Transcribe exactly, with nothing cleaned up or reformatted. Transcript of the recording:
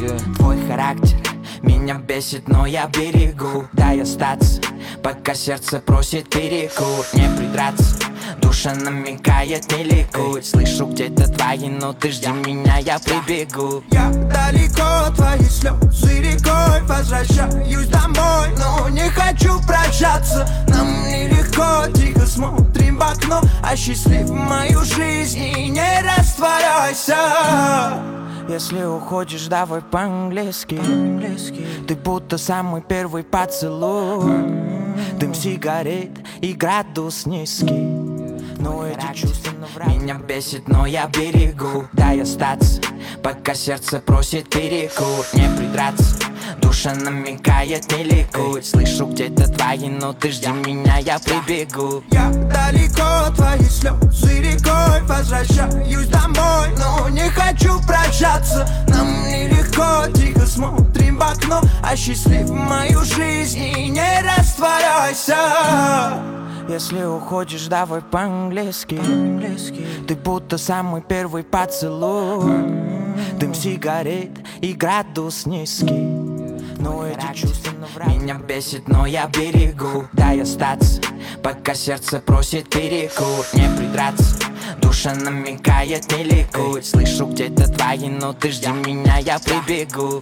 yeah. Твой характер меня бесит, но я берегу. Дай остаться, пока сердце просит перекур. Не придраться, душа намекает, не ликуй. Слышу где-то твои ноты, жди меня, я прибегу. Я далеко, твои слезы рекой. Возвращаюсь домой, но не хочу прощаться. Нам нелегко, тихо смотрим в окно. Осчастливь мою жизнь и не растворяйся. Если уходишь, давай по-английски. Ты будто самый первый поцелуй. Дым сигарет и градус низкий. Но эти чувства меня бесит, но я берегу. Дай остаться, пока сердце просит перекур. Не придраться, душа намекает, не ликуй. Слышу где-то твои ноты, жди меня, я прибегу. Я далеко, твои слезы рекой. Возвращаюсь домой, но не хочу прощаться. Нам нелегко, тихо смотрим в окно. Осчастливь мою жизнь и не растворяйся. Если уходишь, давай по-английски. Ты будто самый первый поцелуй. Дым сигарет и градус низкий. Но эти чувства меня бесит, но я берегу. Дай остаться, пока сердце просит перекур. Не придраться, душа намекает, не ликуй. Слышу где-то твои ноты, жди меня, я прибегу.